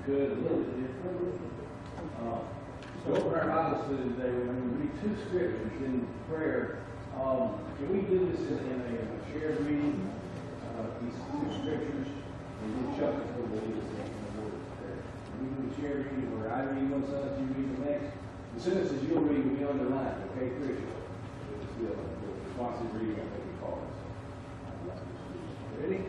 good, a little bit different. So open our Bibles today. We're going to read two scriptures in prayer. Can we do this in a shared reading? These two scriptures, and then Chuck is going to lead us in the Lord's Prayer. We do a shared reading where I read one sentence, you read the next. The sentences you'll read will be underlined, okay, Chris? The responsive reading, I think we call it. Ready?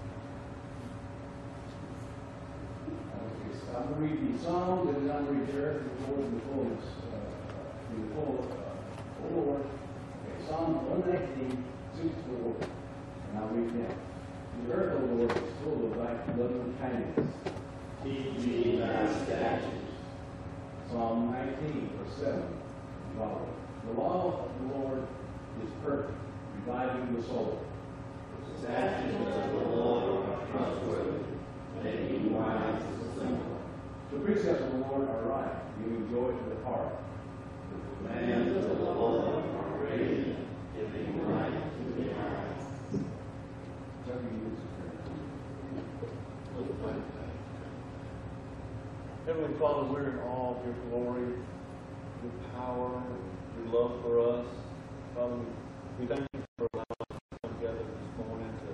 I'm going to read the Psalms, and then I'm going to read the earth, the Lord, and the fullness, the Lord. Okay, Psalm 119, 6-4, and I'll read that. The earth, O Lord, is full of thy loving kindness. Teach me thy statutes. Psalm 19, verse 7, follow. The law of the Lord is perfect, reviving the soul. The statutes of the Lord are trustworthy, making wise the simple. The precepts of the Lord are right, giving joy to the heart. The commands of the Lord are radiant, giving light to the eyes. Heavenly Father, we're in awe of your glory, your power, your love for us. Father, we thank you for allowing us to come together this morning to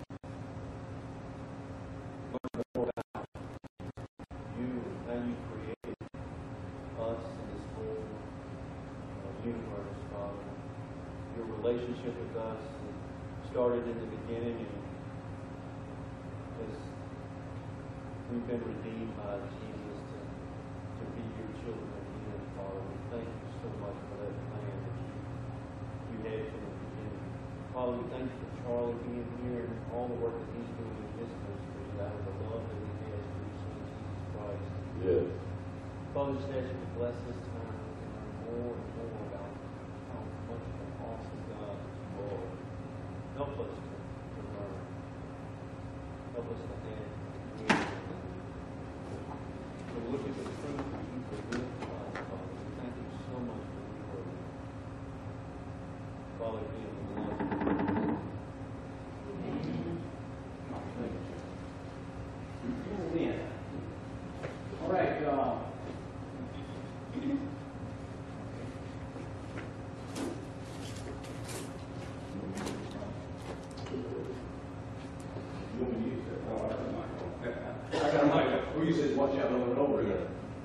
learn more about you and how you created us in this whole universe, Father. Your relationship with us started in the beginning, and as we've been redeemed by Jesus to be your children again, Father. We thank you so much for that plan that you had from the beginning. Father, we thank you for Charlie being here and all the work that he's doing in his ministry out of the love that he has for your Son, Jesus Christ. Yes. Father, just ask you to bless this time and learn more and more about how much of an awesome God you are. Help us to learn. Help us to have to look at the truth that you reveal to us, Father. We thank you so much for your word. Father, again, we love you. Amen. All right. I got a mic. Who you said watch out over and over again?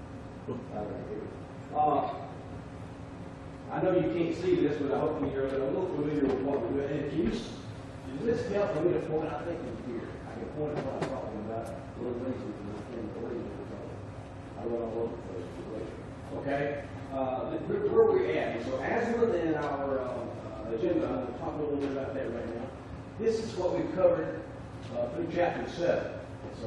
I know you can't see this, but I hope you're a little familiar with what we're doing. And can you, does this help for me to point? I think it's here. I can point at what I'm talking about. Little things that you can believe in. I run all over the place. Okay? Where we're at. So as we're in our agenda, I'm going to talk a little bit about that right now. This is what we've covered through chapter 7. It's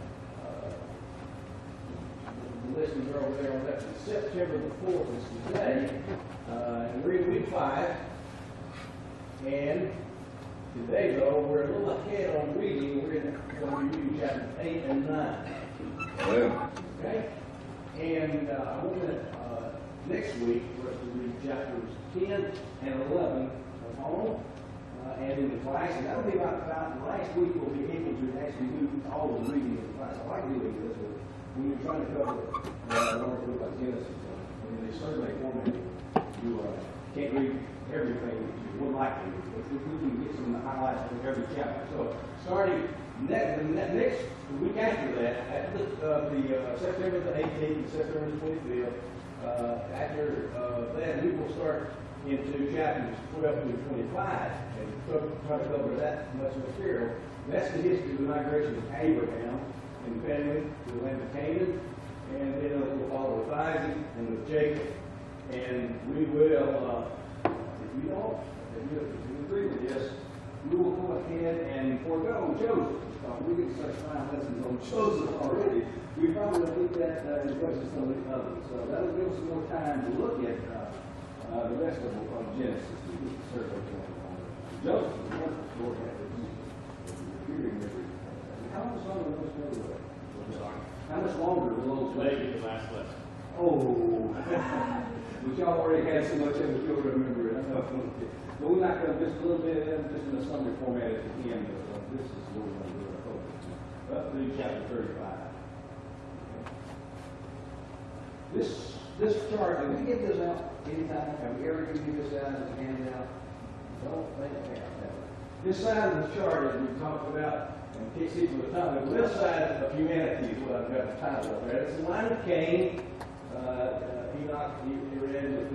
the listings are over there on that. September the 4th is today. And we're in week 5. And today, though, we're a little ahead on reading. We're going to read chapters 8 and 9. Yeah. Okay? And I want to, next week, we're going to read chapters 10 and 11 at home and in the class. And that'll be about last week we'll be able to actually do all the reading in the class. I like doing this, but when you're trying to cover a large book like Genesis, I mean, they certainly format you can't read everything that you would like to read, but we can get some highlights from every chapter. So starting the next week after that, after the September the 18th and September the 25th, after that we will start into chapters 12 through 25 and try to cover that much material. That's the history of the migration of Abraham and family to the land of Canaan, and then we'll follow with Isaac and with Jacob. And we will, if you agree with this, we will go ahead and forego Joseph. We get such fine lessons on Joseph already. We probably will look at as much as some of the others. So that will give us some more time to look at the rest of Genesis. Joseph is one story after how much longer will those go away? How much longer will those go? Maybe the last lesson. Oh, but y'all already had so much of it, you'll remember it. But we're not going to just a little bit of them, just in a summary format at the end. But this is what we're going to do. Up through chapter 35. This chart, did we give this out anytime? Have we ever given this out as a handout? Don't think we have. This side of the chart, as we talked about, and can't see from the top, the left side of humanity is what I've got the title of there. It's the line of Cain, Enoch, Jared,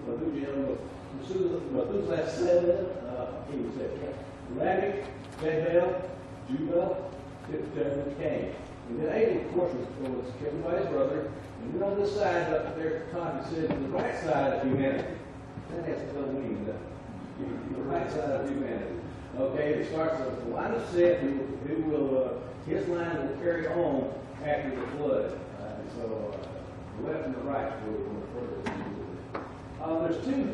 Methuselah, he was that, Lamech, Jebel, Jubal, Cain. And then Abel, of course, was killed by his brother. And then on this side up there at the top, it says the right side of humanity. That has to double meaning, doesn't it? The right side of humanity. Okay, it starts with the line of Seth, who will, his line will carry on after the flood. So, the left and the right will refer to there's two.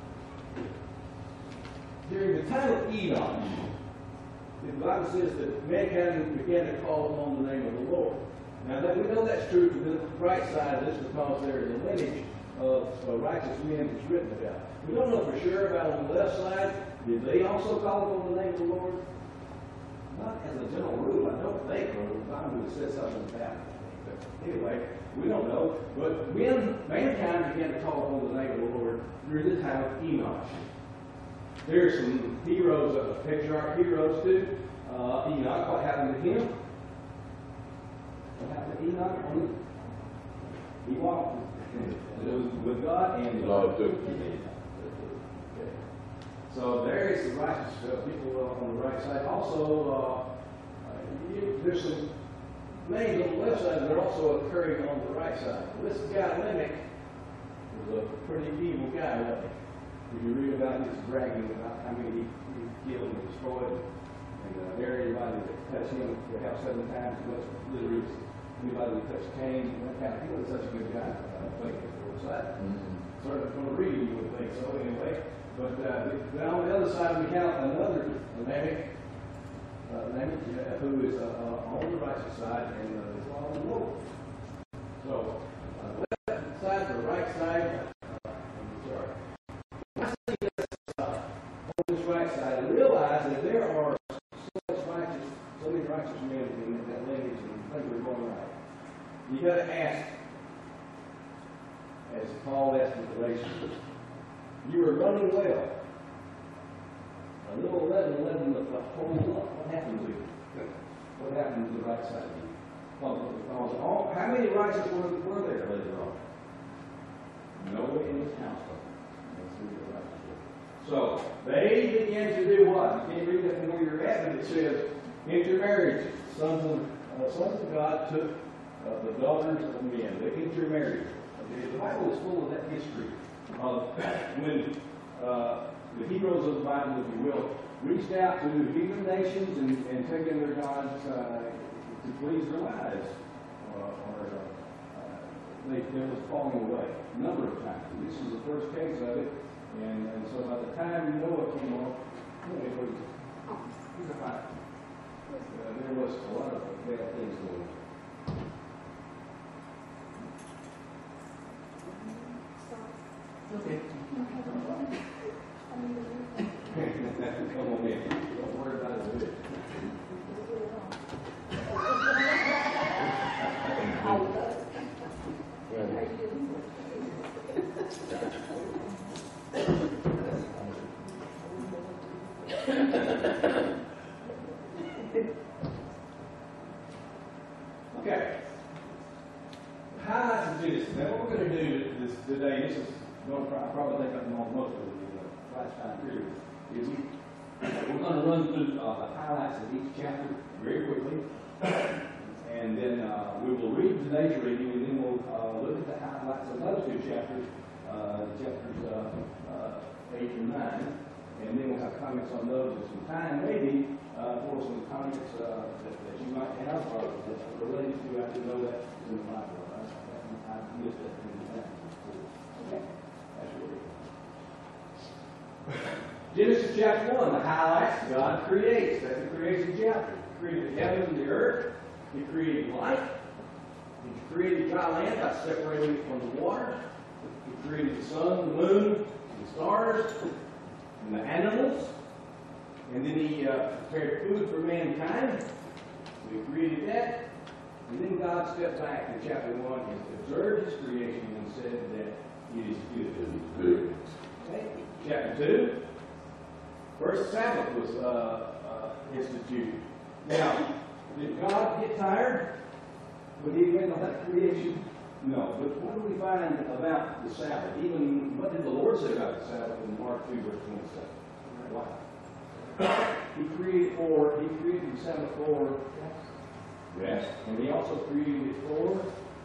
During the time of Enoch, the Bible says that mankind began to call upon the name of the Lord. Now, that we know that's true for the right side of this because there is a lineage of righteous men that's written about. We don't know for sure about on the left side. Did they also call upon the name of the Lord? Not as a general rule, I don't think, or the Bible would have said something about it. But anyway, we don't know. But when mankind began to call upon the name of the Lord during the time of Enoch, there's some heroes, patriarch heroes too. Enoch, what happened to him? What happened to Enoch? He walked with God and God took him. So there is the righteous people on the right side. Also, there's some names on the left side that are also occurring on the right side. This guy Lamech was a pretty evil guy, wasn't he? If you read about his bragging about how many he killed and destroyed, and everybody that touched him would have 7 times as much literally as anybody that touched Cain. He was such a good guy. I don't think it was that. Certainly from the reading, you would think so anyway. But on the other side, we have another Lamech, who is on the righteous side and is on the Lord. So, left side to the right side. Sorry. When I see this on this right side, I realize that there are so many righteous men in that lineage, and things are going right. You got to ask, as Paul asked in Galatians, you were running well. A little 11, the whole lot. What happened to you? What happened to the right side of you? Well, how many righteous were there later on? Noah and his household. That's who the righteous were. So, they began to do what? You can't read that from where you're at, but it says, intermarriage. Sons of God took the daughters of men. They intermarried. Okay? The Bible is full of that history. When the heroes of the Bible, if you will, reached out to heathen nations and taken their gods to please their lives, they was falling away a number of times. This is the first case of it, and so by the time Noah came on, there was a lot of bad things going on. Okay. Come on in. Don't worry about it. Okay. Highlights of Genesis. Now, what we're going to do today, this is going to probably take up most of the lifetime period, is we're going to run through the highlights of each chapter very quickly, and then we will read today's reading, and then we'll look at the highlights of those two chapters, chapters 8 and 9, and then we'll have comments on those and some time maybe for some comments that you might have that related to. I didn't know that in the Bible. I missed that in the time. Okay. That's what Genesis chapter 1, the highlights. God creates. That's the creation chapter. He created the heavens and the earth. He created light. He created dry land by separating it from the water. He created the sun, the moon, the stars, and the animals. And then he prepared food for mankind. So he created that. And then God stepped back in chapter 1 and observed his creation and said that it is good. Okay. Chapter 2, first Sabbath was instituted. Now, did God get tired when he made all that creation? No. But what do we find about the Sabbath? Even what did the Lord say about the Sabbath in Mark 2, verse 27? Why? He created the Sabbath for rest, and he also created it for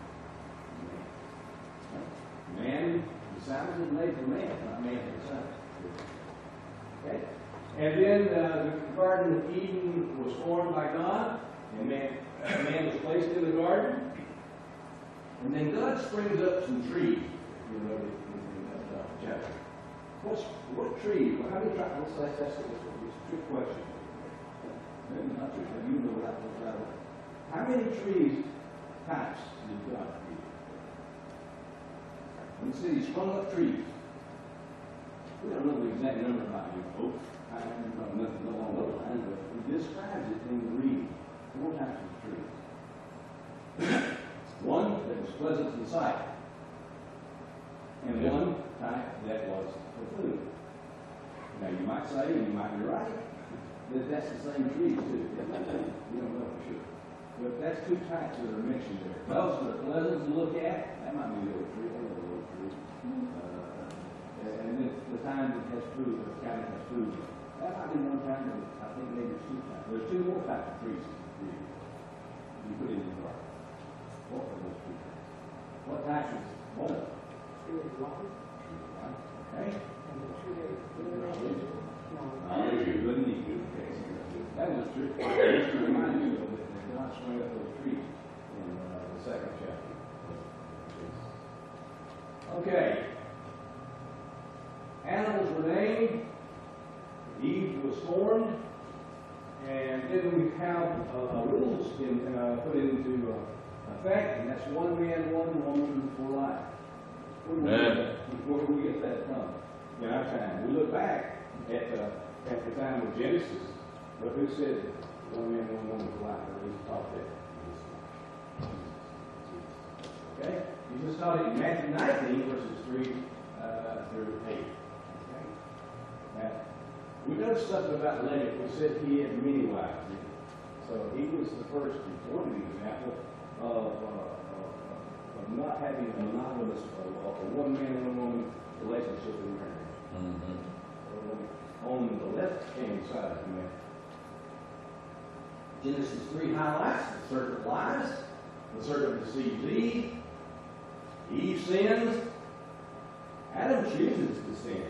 man. The Sabbath is made for man, not man for the Sabbath. Okay? And then the Garden of Eden was formed by God, and man was placed in the garden. And then God springs up some trees. You know, in that chapter. What tree? How many tribes? That's a trick question. Maybe not trick. You know that. How many trees types did God create? When he said he sprung up trees, we don't know the exact number about you folks. I don't know nothing along those lines, but he describes it in the reading. 4 types of trees. One that was pleasant to the sight, and one type that was for food. Now you might say, and you might be right, that that's the same tree too. You don't know for sure. But that's 2 types that are mentioned there. Those that are pleasant to look at, that might be a little tree, or a little tree. And then the time that has food, the kind that has food. That might be one time, but I think maybe there's 2 types. There's 2 more types of trees you put in the garden. What are those 2 types? What types is one of them? Okay. That was true. Just to remind you that God sprung up those trees in the 2nd chapter. Okay. Animals were named. Eve was formed. And then we have rules put into effect, and that's 1 man, 1 woman for life. Where do we get that from? In our time, we look back at the time of Genesis, but who said 1 man, 1 woman for life? Or who taught that? Okay, Jesus taught it in Matthew 19, verses 3 through 8. Okay, now we know something about Lamech. We said he had many wives. So he was the first important example of not having a monogamous, a 1 man, 1 woman relationship in marriage. On the left-hand side of the map, Genesis 3 highlights the serpent lies, the serpent deceives Eve, Eve sins, Adam chooses to sin.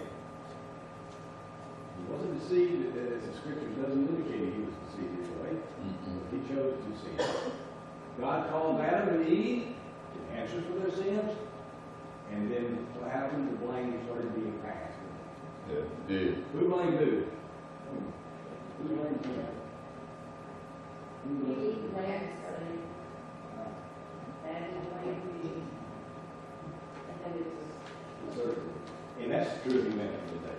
He wasn't deceived, as the scripture doesn't indicate he was deceived anyway. He chose to sin. God called Adam and Eve to answer for their sins, and then what happened? The blame started being passed. Who blamed who? Who blamed who? Eve blamed Satan. Adam blamed Eve. And then it was And that's true of humanity today.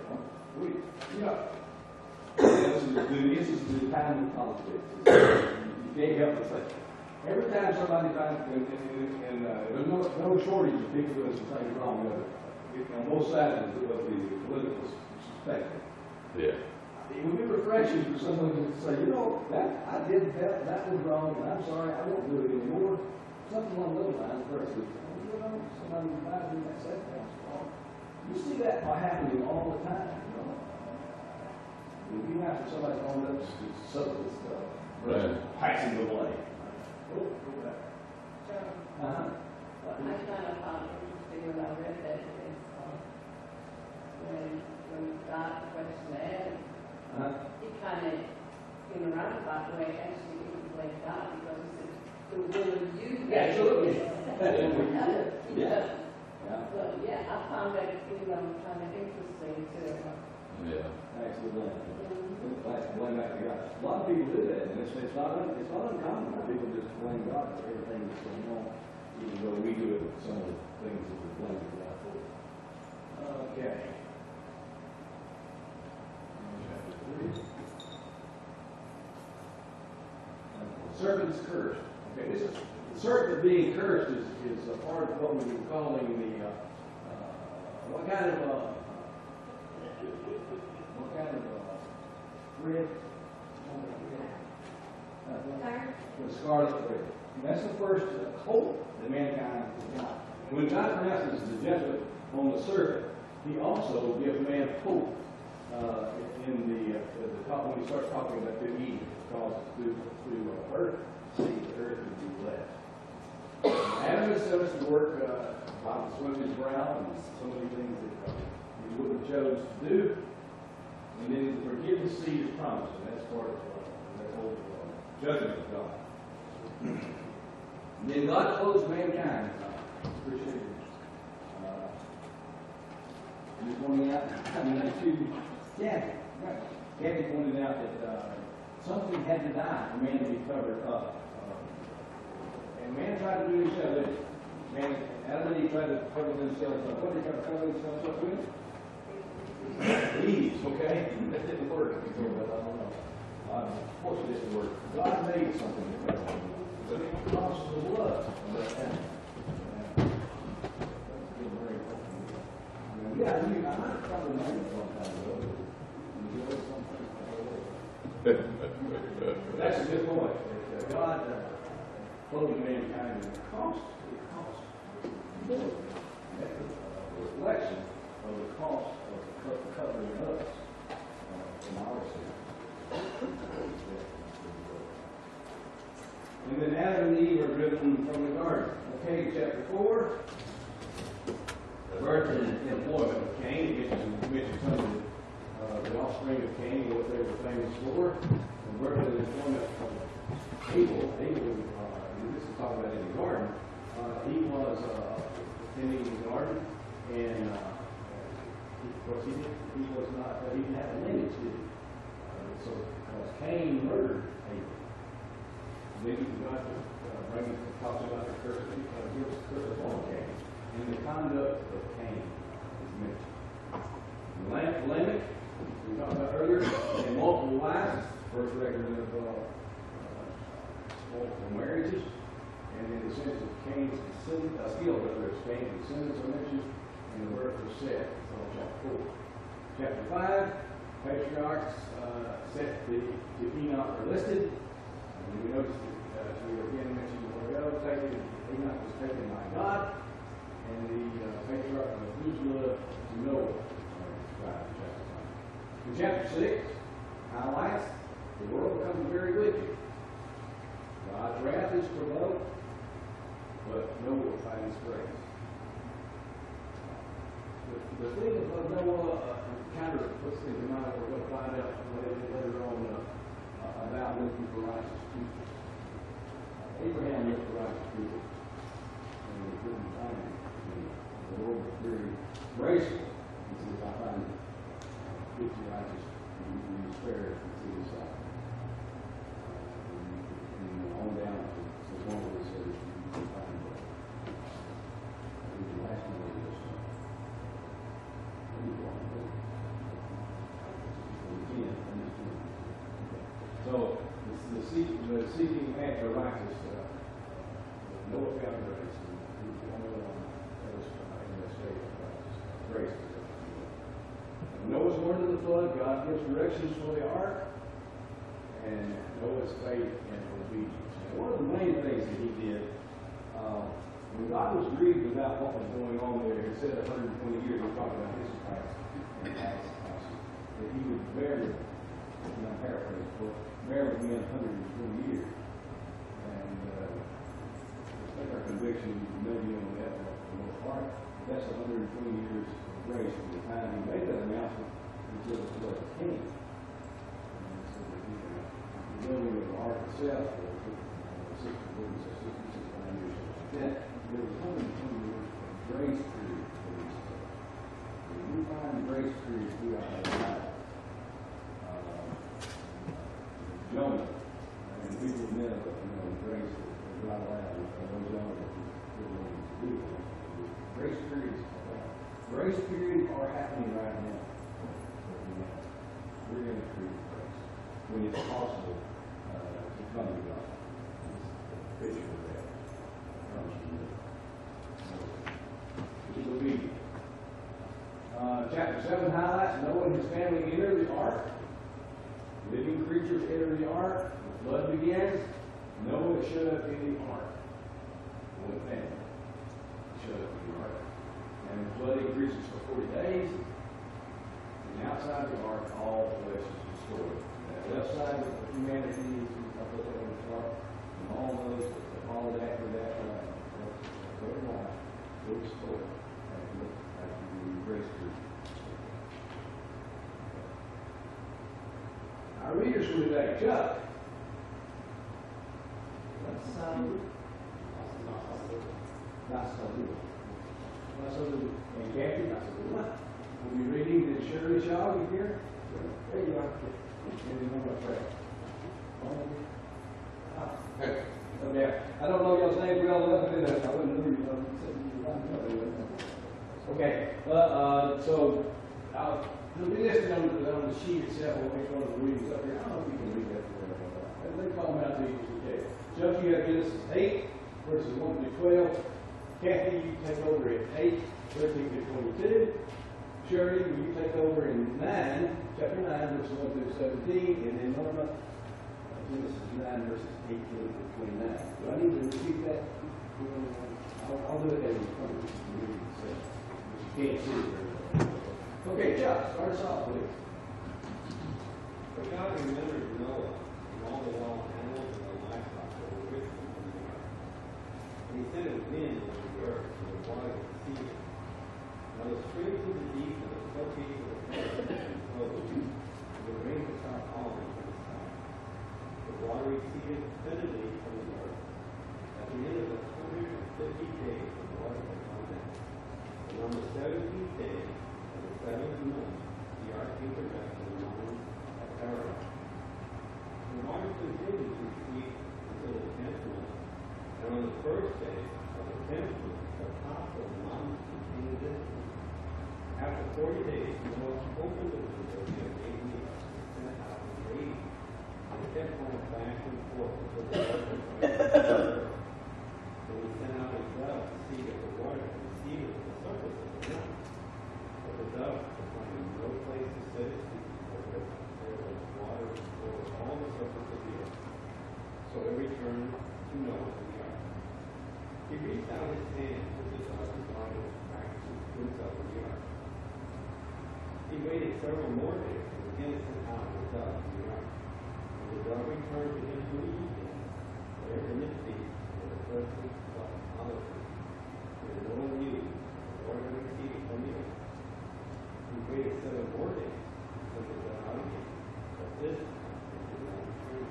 This is the time of politics. You can't help but say. Every time somebody finds, and there's no shortage of people doing some things wrong on both sides of the political spectrum. Yeah. It would be refreshing for someone to say, you know, that I did that was wrong, and I'm sorry, I won't do it anymore. Something along those lines versus, you know, somebody reminds me that said that's wrong. You see that happening all the time, you know. If you have somebody going up to subtle stuff, versus passing the blame. What I kind of found interesting when I read that is when God questioned Adam, he kind of, in a roundabout way, actually didn't blame God because he said, "The will of you." Absolutely. Yeah. But yeah, I found that kind of interesting too. Yeah. Absolutely. Blame that to God. A lot of people do that, and it's not uncommon for people just blame God for everything that's going on, even though we do it with some of the things that we blame God for. Okay. Chapter 3. Serpent's curse. Okay, this is serpent being cursed is a part of what we were calling the, what kind of thread? The scarlet thread. That's the first hope that mankind got. When God pronounces the judgment on the serpent, he also gives man hope in the top when he starts talking about the Eden, because through earth, see the earth would be blessed. Adam has set us to work by swimming his brow and so many things that he wouldn't have chose to do. And then the forgiveness seed is promised, and that's part of that whole judgment of God. And then God clothes mankind. Appreciate it. Just pointing out, Kathy pointed out that something had to die for man to be covered up. And man tried to do himself. Man, Adam and Eve tried to cover themselves up. What did they try to cover themselves up with? Leaves, okay? That didn't work. I don't know. Of course it didn't work. God made something to cover them. But it cost the blood of that animal. Yeah, I might probably know it sometime ago. That's a good point. God clothed mankind with cost. It cost. That's a reflection of the cost of covering us from our sin. And then Adam and Eve are driven from the garden. Okay, chapter 4. The birth and employment of Cain, mentions some of the offspring of Cain, what they were famous for. The birth and employment of Abel, this is talking about in the garden. He was tending the garden, and of course he was not, he didn't have a lineage, did he? So, because Cain murdered Abel. Then God talks about the curse, gives the curse upon Cain. And the conduct of Cain is mentioned. Lamech, we talked about earlier, and multiple wives, first record of multiple marriages, and in the sense of Cain's descendants, Cain's descendants are mentioned, and the birth of Seth, so chapter 4. Chapter 5, patriarchs Seth to Enoch are listed. And we notice that, as we again mentioned a while ago, Enoch was taken by God. And the patriarch of Methuselah to Noah are described in chapter 5. In chapter 6, highlights the world becomes very wicked. God's wrath is provoked, but Noah finds grace. The thing of Noah kind of puts things in mind. We're going to find out later on about looking for righteous people. Abraham looked for righteous people, and he couldn't find them. The Lord was very graceful. He says, I find 50 righteous, and you spare it to the side. And on down to one of those says, you can find it. And the last one is, so the seeking after righteous, Noah found grace. He was the only one that was in that state of grace. When Noah's born to the flood, God gives directions for the ark, and Noah's faith and obedience. And one of the main things that he did, when God was grieved about what was going on there, he said 120 years, we're talking about his past and past, that he would bear with, I'm paraphrasing, but bear with me 120 years. And I think our conviction may be on that for the most part. That's 120 years of grace from the time he made that announcement until the flood came. And so the building of the ark itself was 69 years. That there was 120 years of grace period for these things. When we find grace period throughout our life, Jonah, and people never, grace is not allowed. Jonah to do. Grace periods are allowed. Grace periods are happening right now. We're in a period of grace when it's possible to come to God. It's a picture of that. chapter 7 highlights Noah and his family enter the ark. Living creatures enter the ark. The flood begins. Noah is shut up in the ark. One family shut up in the ark. And the flood increases for 40 days. And outside the ark, all flesh is destroyed. That left side of humanity is up on the ark. And all those that followed after that, their life will be destroyed after the rescue. Our readers for today, Chuck. And Kathy, we'll be reading the Shirley Shaw here. There you are. Okay. I don't know y'all's name well enough, but I wouldn't know you. Okay. So it'll be listed on the sheet itself. We'll make one of the readings up here. I don't know if you can read that. Let me call them out to you. Okay. Chuck, you have Genesis 8, verses 1 through 12. Kathy, you take over at 8, 13 through 22. Shirley, will you take over in 9, chapter 9, verses 1 through 17, and then Norma, Genesis 9, verses 18 through 29. Do I need to repeat that? I'll do it as you come. You can't see it very well. Okay, Chuck, start us off, please. But God remembered Noah and all the wild animals and the livestock that were with him on the ark. And he sent a wind over the earth and the water of the sea. Now the springs of the deep and the floodgates of the heaven closed, and the rain was not falling from the sky. The water receded steadily from the earth. At the end of 150 days, the water had gone down. And on the 17th day of the 7th month, the ark came to rest in the mountain of Ararat. The water continued to recede until the 10th month. And on the first day of the 10th month, the top of the mountain continued this. After 40 days, Noah opened the window he had made me and sent out the rain. And it kept going back and forth until the water was dry. Then he sent out a dove to see if the water had receded from the surface of the mountain. But the dove could find no place to set its feet because there was water over all the surface of the earth. So it returned to Noah in the ark. He reached out his hand to the dove and brought it back to himself in the ark. He waited several more days and again sent out the dove in the ark. When the dove returned to him in the evening, there in its feet was a pleasant olive tree. And no one knew the Lord had receded from the earth. He waited 7 more days and sent the dove out again. But this time it did not return.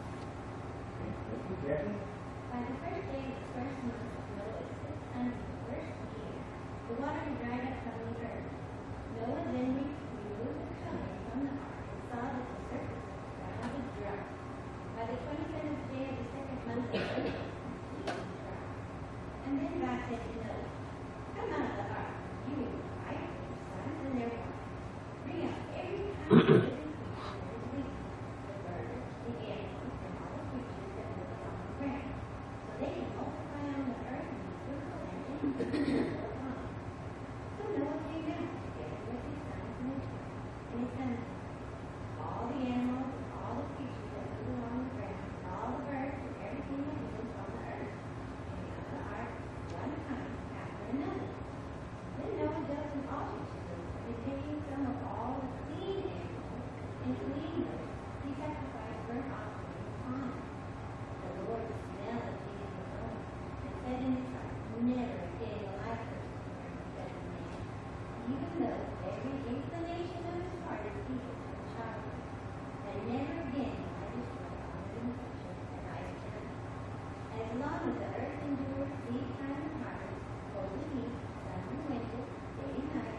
Thank you, Kathy. By the first day of the first month of Noah's 601st year, the water had dried up from the earth. Noah then removed the covering from the ark and saw that the surface of the ground was dry. By the 27th day of the second month of Noah, he was dry. And then God said to Noah, "Come out of the ark, you and your wife, your sons, and their wives. Bring out every kind of living creature that is with you, the birds, the animals, and all the creatures that live on the ground, so they can multiply on the earth and be fruitful and increase upon it." So Noah came out together with his sons and his wife, and his sons, all the animals and all the creatures that live along the ground, and all the birds and everything that lives on the earth, came out of the ark one time after another. Then Noah built an altar to the Lord, and taking some of all the clean animals and clean birds, he sacrificed burnt offerings upon it. The Lord smelled of his aroma, and said in his heart, "Never again will I curse the earth because of man, even though every inclination of his heart is evil from childhood. And never again will I destroy all living creatures that I have done. As long as the earth endures seed time and harvest, cold and heat, summer and winter, day and night."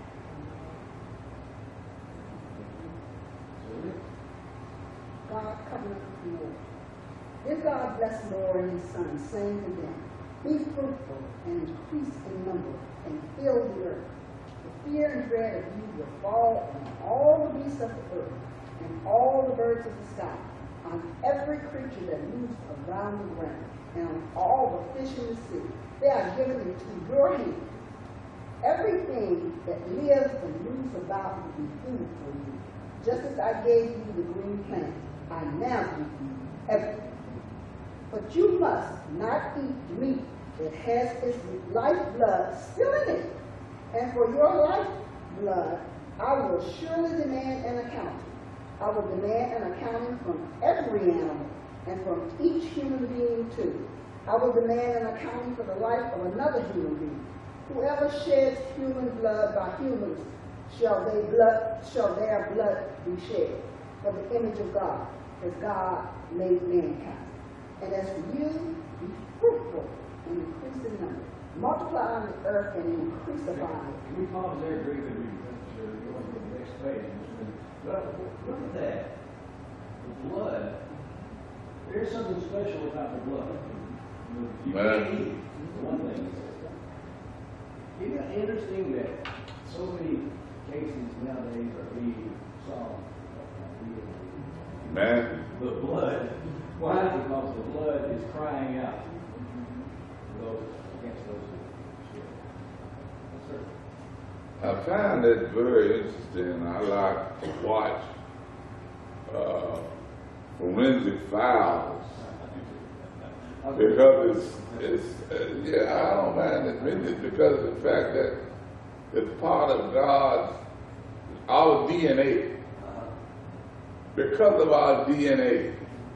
God covenant with Noah. Then God blessed Noah and his sons, saying to them, "Be fruitful and increase in number, and fill the earth. The fear and dread of you will fall on all the beasts of the earth, and all the birds of the sky, on every creature that moves around the ground, and on all the fish in the sea. They are given into your hand. Everything that lives and moves about will be food for you. Just as I gave you the green plant, I now give you everything. But you must not eat meat that has its lifeblood still in it. And for your lifeblood, I will surely demand an accounting. I will demand an accounting from every animal and from each human being too. I will demand an accounting for the life of another human being. Whoever sheds human blood by humans shall their blood be shed for the image of God, as God made mankind. And as for you, be fruitful and increase in number. Multiply on the earth and increase the body. Can we pause there briefly? Sure, go on to the next page. But look at that. The blood. There's something special about the blood. You can't eat it. One thing. Isn't it interesting that so many cases nowadays are being solved? Man. The blood. Why? Because the blood is crying out for those against those who shed. Yes, sir. I find it very interesting. I like to watch forensic files because yeah, I don't mind admitting it because of the fact that it's part of our DNA. Because of our DNA,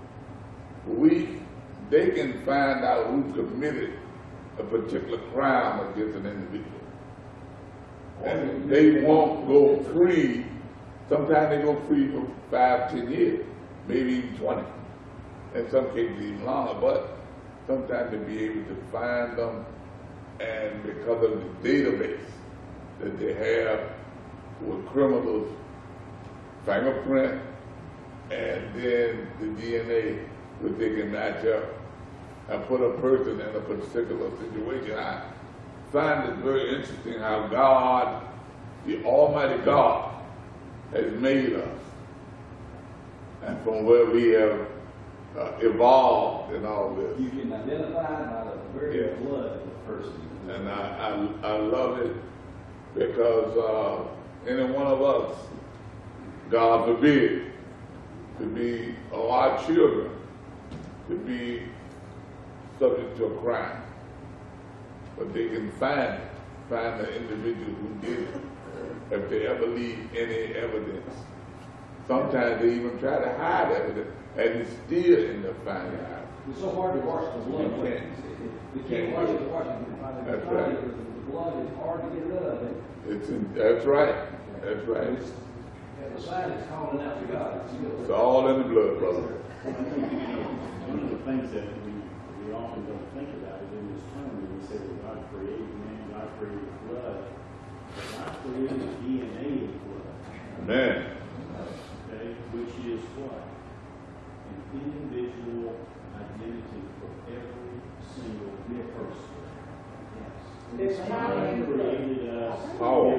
they can find out who committed a particular crime against an individual. And they won't go free. Sometimes they go free for 5, 10 years, maybe even 20. In some cases even longer, but sometimes to be able to find them, and because of the database that they have with criminals, fingerprint, and then the DNA which they can match up and put a person in a particular situation. I find it very interesting how God, the Almighty God, has made us, and from where we have evolved in all this. You can identify by the very blood of the person. And I love it because any one of us, God forbid, to be, or our children, to be subject to a crime. But they can find the individual who did it if they ever leave any evidence. Sometimes they even try to hide evidence, and it's still in the finding out. It's so hard to wash the blood. You can't wash it. That's right. The blood is hard to get rid of. That's right. That's right. The sign is calling out to God. It's all in the blood, brother. One of the things that we often don't think about is in this term when we say that God created man, God created blood, but God created DNA in blood. Amen. Okay, which is what? An individual identity for every single person. It's God created us. Oh.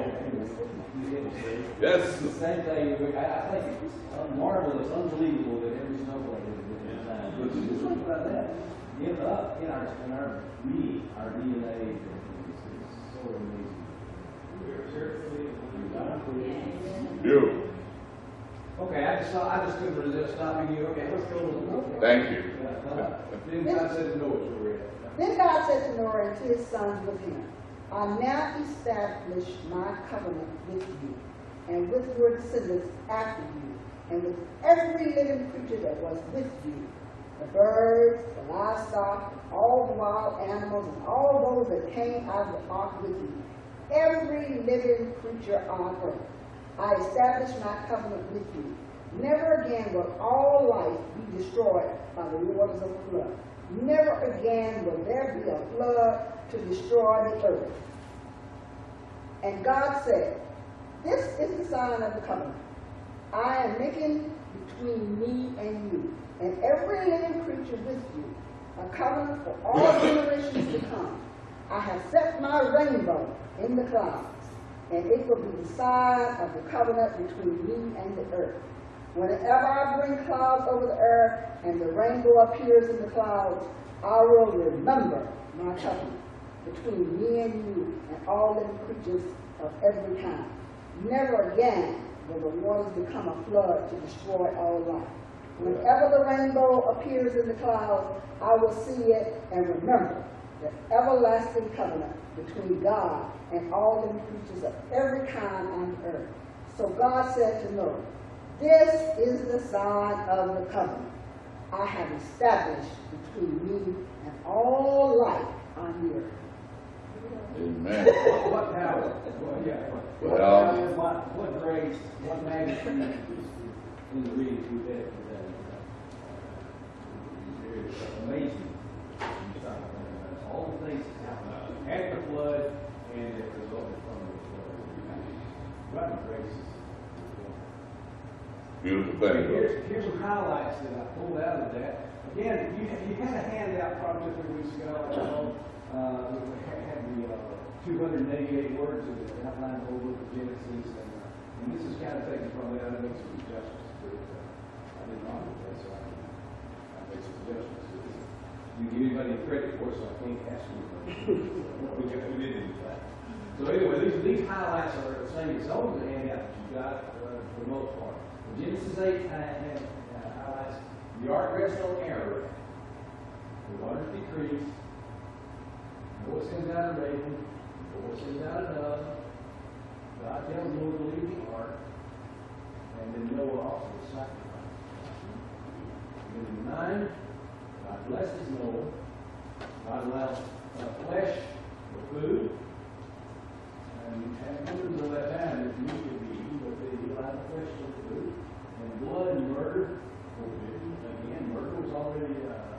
Yes. The same thing. I think it's marvelous, unbelievable that every snowflake is designed. But you just think about that. In our DNA is so amazing. You. Okay, I just couldn't resist stopping you. Okay, let's go to the book. Thank you. Then God said to Noah, so we're at. Then God said to Noah and to his sons with him, I now establish my covenant with you, and with your descendants after you, and with every living creature that was with you, the birds, the livestock, all the wild animals, and all those that came out of the ark with you, every living creature on earth. I establish my covenant with you. Never again will all life be destroyed by the waters of the flood. Never again will there be a flood to destroy the earth. And God said, this is the sign of the covenant. I am making between me and you, and every living creature with you, a covenant for all generations to come. I have set my rainbow in the clouds, and it will be the sign of the covenant between me and the earth. Whenever I bring clouds over the earth and the rainbow appears in the clouds, I will remember my covenant between me and you, and all living creatures of every kind. Never again will the waters become a flood to destroy all life. Whenever the rainbow appears in the clouds, I will see it and remember the everlasting covenant between God and all living creatures of every kind on earth. So God said to Noah, this is the sign of the covenant I have established between me and all life on the earth. Amen. What power? Well, yeah. Well, What grace, what magnitude in the reading through that today? It's amazing. All the things that happened after the flood and that resulted from the flood. God's grace is beautiful thing. Here's some highlights that I pulled out of that. Again, you had a handout probably 2 weeks ago. We had the 288 words that outline the whole book of Genesis, and this is kind of taken from that. I make some adjustments to it. I didn't know that, so I made some adjustments to it. You give anybody credit for it, so I can't ask you. We did it in fact. So anyway, these highlights are the same as all the handout that you got for the most part. Genesis 8 highlights the ark rests on error. The waters decrease. Noah sends out a raven. Noah sends out a dove. God tells Noah to leave the ark. And then Noah also sacrifices. And then 9, God blesses Noah. God allows flesh for food. And food until that time is meat to be eaten, but he allowed the flesh for food. And blood and murder forbidden. Again, murder was already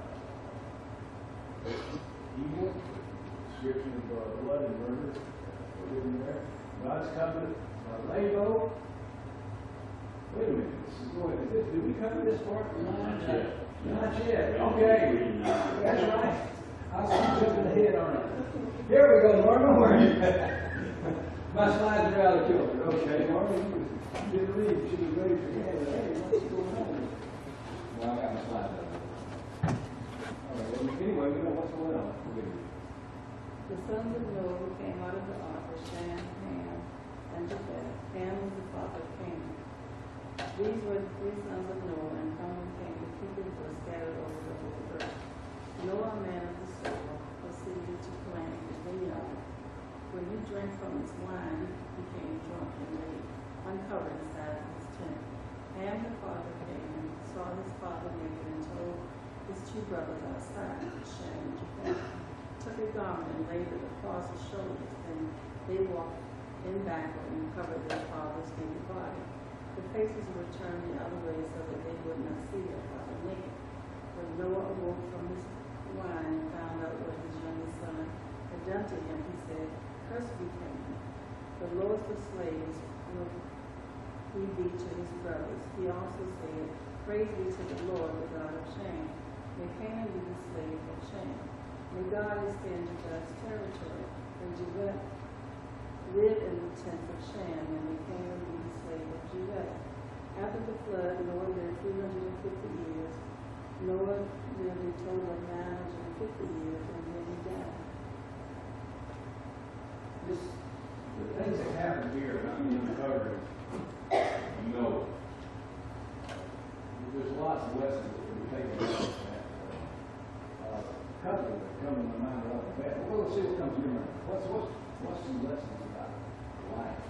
evil. Description of blood and murder forbidden there. God's covenant, rainbow. Wait a minute. This is going. Did we cover this part? Not yet. Not yet. Okay. That's right. I was jumping ahead, aren't I? Here we go, Norma. Where are you? My slides are out of kilter. Okay, Norma. You didn't read. She was ready for you. Hey, what's going on? Well, I got my slides up. All right. Well, anyway, we know what's going on. The sons of Noah who came out of the ark were Shem, Ham, and Japheth. Ham was the father of Canaan. These were the 3 sons of Noah, and from them came the people who were scattered over the whole earth. Noah, a man of the soil, proceeded to plant a vineyard. When he drank from its wine, he became drunk and lay uncovered inside of his tent. Ham, the father, came and saw his father naked and told his 2 brothers outside, Shem and Japheth. Took a garment and laid it across his shoulders, and they walked in backward and covered their father's naked body. The faces were turned the other way so that they would not see their father naked. When Noah awoke from his wine and found out what his youngest son had done to him, he said, "Cursed be Canaan. The lords of slaves will he be to his brothers." He also said, "Praise be to the Lord, the God of Shem. May Canaan be the slave of Shem. May God extend to God's territory, and Japheth live in the tents of Shem, and may Canaan be the slave of Japheth." After the flood, Noah lived 350 years. Noah lived a total of 950 years, and then he died. The things that happened here, I'm uncovering, Noah. There's lots of lessons that we take away from that. Couple that come to my mind right off the bat. Well, let's see what comes to your mind. What's some lessons about life?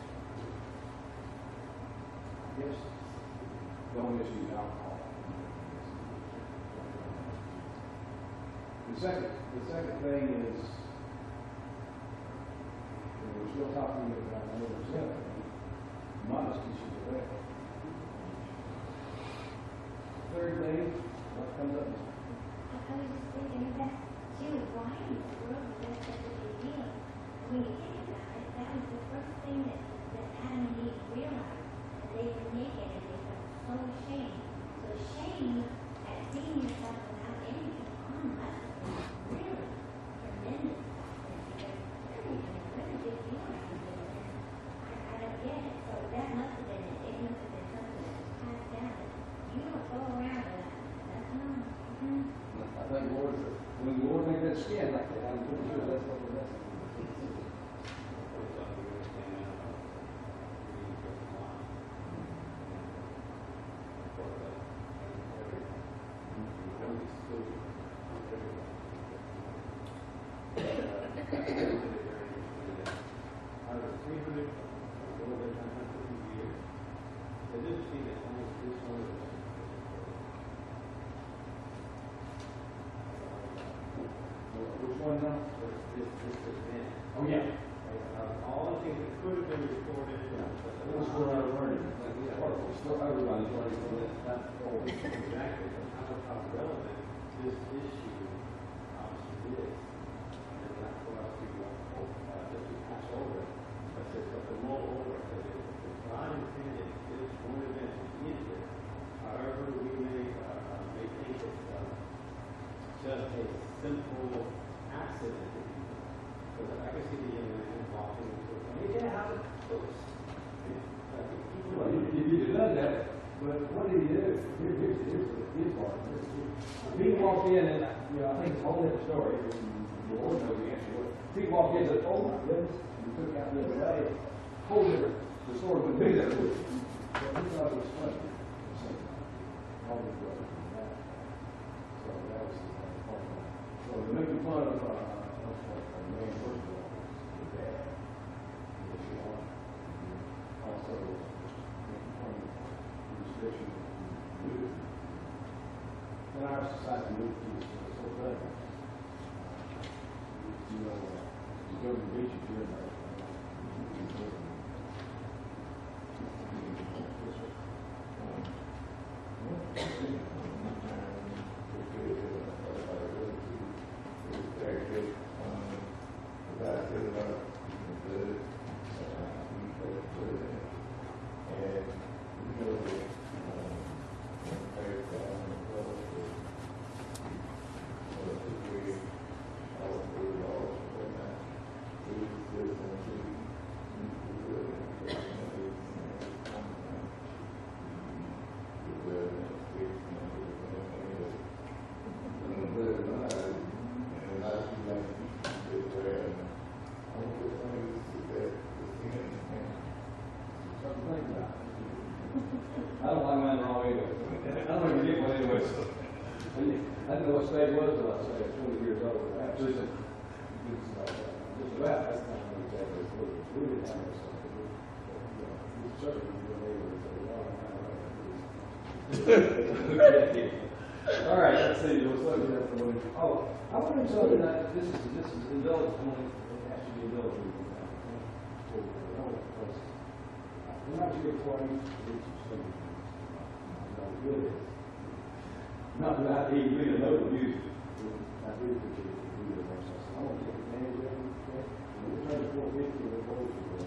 I guess don't misuse alcohol. The second thing is, we're still talking about number 7. Modesty should be there. Third thing, what comes up? I was just thinking that too. Why in the world was that such a big deal? When you think about it, that was the first thing that Adam and Eve realized, that they were naked and they felt so ashamed. So shame at seeing yourself without anything on must have been really tremendous. Because really a big deal around here. I don't get it. So that must have been something that was passed down. You don't go around with that. That's not. I think when the Lord made that skin like that, I'm pretty sure that's what we're messing with. Oh, yeah. All the things that could have been recorded. We're still learning. We're still everybody's learning from this. Exactly, but how relevant this issue obviously is. And that's what I think just to pass over it. I said, but the moreover, I said, if God intended this one event to be here, however we may think it's just a simple accident. Because I can see the young man walking into it. Hey, yeah, how's it? Well, you done that, but what did he do? Here's his part. He walked in and, I think it's a whole different story. The Lord knows the answer. He walked in and said, oh my goodness, and took out the other day. Whole different. The story would be there with him. But he thought it was funny. All the brothers and that. So that was the part of it. So they're making fun of a man, first of all, the dad. Also, in our society, we are so bad. You go to the beach, you feel like I don't like mine wrong either. I don't even get one anyway, so. I didn't know what stage was till I was 20 years old. Actually, just about that's not exactly what we didn't have this. Certainly, all right, let's see. What's up here? Oh, I want to tell you that this is indulgent. It has to be indulgent. I'm not sure before I used to read some things. Good. Not that I even read another music. I do appreciate you reading the verse. I want to take advantage of it. We'll try to 450 or what was it?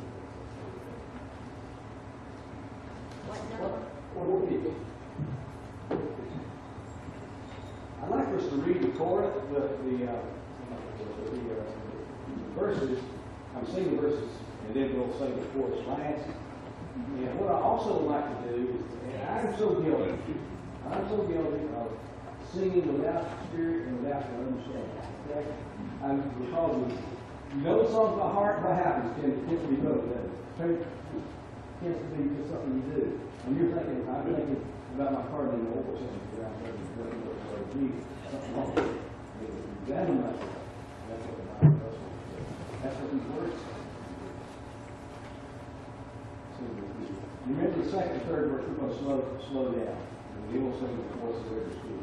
What people? I'd like for us to read the chorus, but the verses, I'm singing verses, and then we'll sing the chorus last. And what I also would like to do is, and I'm so guilty of singing without spirit and without understanding. Okay? Because you know the songs by heart, what happens tends to be both, doesn't it? Tends to be just something you do. And you're thinking, I'm thinking about my car being the oil change around there, something wrong with it. Examine myself. That's what the Bible does. That's what these words say. You remember the second and third verse, we're going to slow down. And we will sing the voice of every speak.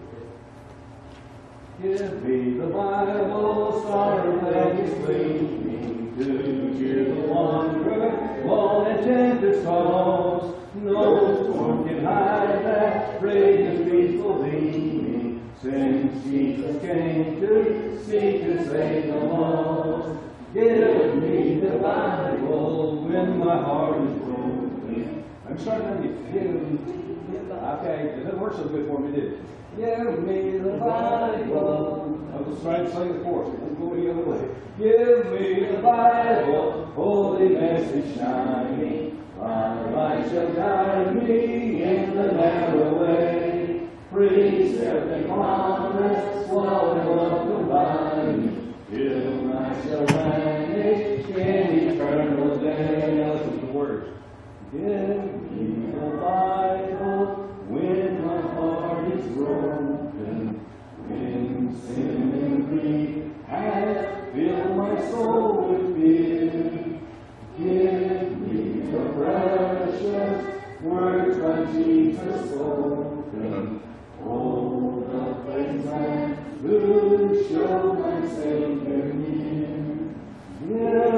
Give me the Bible, star of ages gleaming, to hear the wanderer, long and tempest tossed. No storm can hide that radiant peaceful beaming, since Jesus came to seek and save the lost. Give me the Bible when my heart is broken. I'm starting to give. Okay, it doesn't work so good for me, did it? Give me the Bible. I was trying to sing the chorus. It didn't go any other way. Give me the Bible, holy message shining. My light shall guide me in the narrow way. Precept and promise, swallow up the line. Till I shall vanish in eternal day. Now listen to the words. Give me the Bible when my heart is broken, when sin and grief have filled my soul with fear. Give me the precious words by Jesus spoken. Oh, the place I would show my Savior near.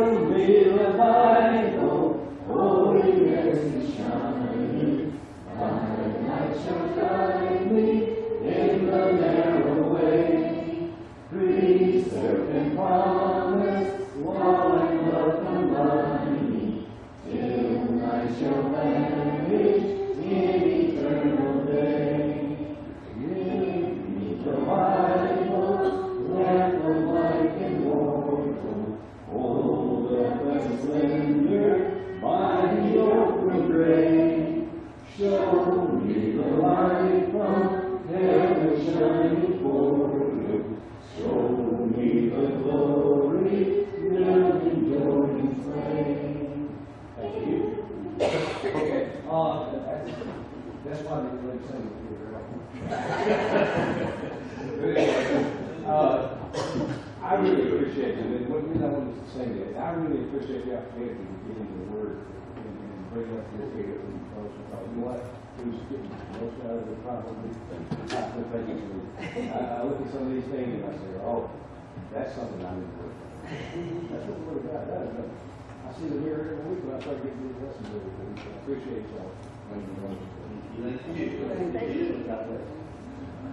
me the Bible, holiness is shining. My light shall guide me in the narrow way. Precept and promise, law and love combine me, till I shall vanish in eternal day. Give me the Bible, lamp of life and mortal, hold up and slender, mighty open gray. Show me the light from heaven shining forth. Show me the glory, living Jordan's flame. Thank you. Okay, that's why they really sing it here, I really appreciate it, and what reason I wanted to say that, I really appreciate the opportunity to get into the Word and bring up this here and because you know what, who's getting most out of it probably. I look at some of these things and I say, oh, that's something I need to work on. That's what the Word of God does. I see the mirror every week, but I try to get these lessons every week. I appreciate y'all. Thank you. Thank you. God bless.